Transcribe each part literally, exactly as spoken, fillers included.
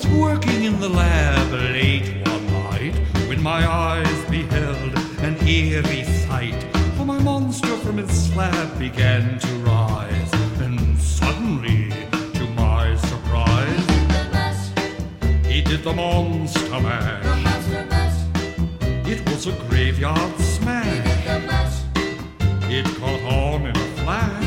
was working in the lab late one night when my eyes beheld an eerie sight. For my monster from his slab began to rise, and suddenly, to my surprise, he did the monster mash. It was a graveyard smash. It caught on in a flash.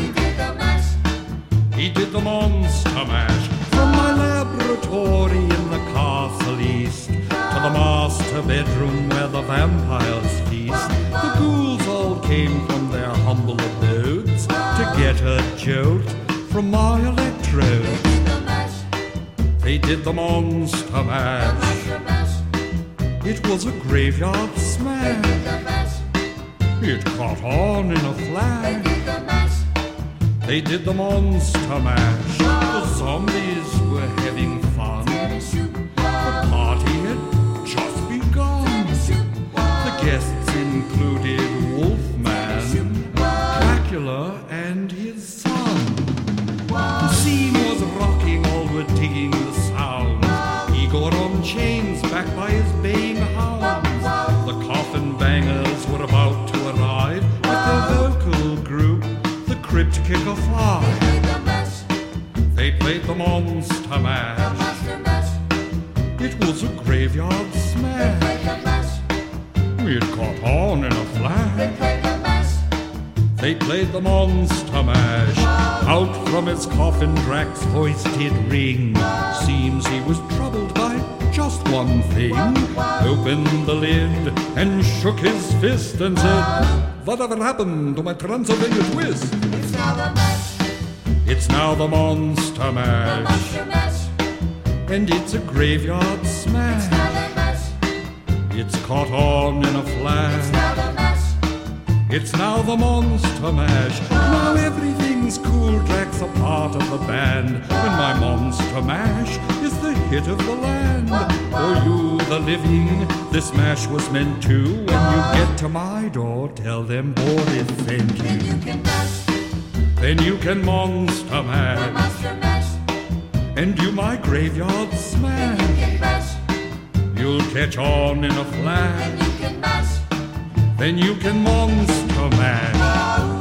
He did the monster mash. From my laboratory in the castle east to the master bedroom where the vampires feast, the ghouls all came from their humble abodes to get a jolt from my electrodes. They did the monster mash. It was a graveyard smash. It caught on in a flash. They did the monster mash. The zombies were having fun. The party had just begun. The guests included Wolfman, Dracula, and his son. The scene was rocking, all were digging the sound. Igor on chains, backed by his baying hounds. The coffin bangers were about to arrive with their vocal group, the Crypt Kicker Five. They played the monster mash. It was a graveyard smash. It caught on in a flash. They played the monster mash. Out from his coffin Drac's voice did ring. Seems he was troubled by just one thing. Opened the lid and shook his fist and said, "Whatever happened to my Transylvania twist?" It's now the mash. It's now the monster mash. Monster mash. And it's a graveyard smash. It's now the mash. It's caught on in a flash. It's now the mash. It's now the monster mash. Now everything's cool. Drac's a part of the band, and my monster mash is the hit of the land. For you, the living, this mash was meant to. When you get to my door, tell them Boris sent Then you. you can mash. Then you can monster The mash, monster mash. and do my graveyard Then smash. you can mash. You'll catch on in a Then flash. you can mash. Then you can monster mash.